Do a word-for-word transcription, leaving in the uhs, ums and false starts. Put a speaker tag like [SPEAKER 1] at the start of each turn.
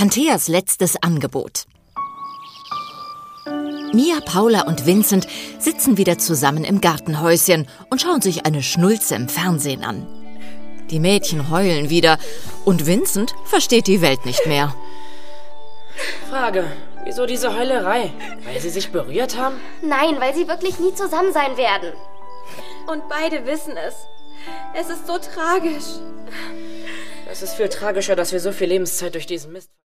[SPEAKER 1] Pantheas letztes Angebot. Mia, Paula und Vincent sitzen wieder zusammen im Gartenhäuschen und schauen sich eine Schnulze im Fernsehen an. Die Mädchen heulen wieder und Vincent versteht die Welt nicht mehr.
[SPEAKER 2] Frage, wieso diese Heulerei? Weil sie sich berührt haben?
[SPEAKER 3] Nein, weil sie wirklich nie zusammen sein werden.
[SPEAKER 4] Und beide wissen es. Es ist so tragisch.
[SPEAKER 2] Es ist viel tragischer, dass wir so viel Lebenszeit durch diesen Mist...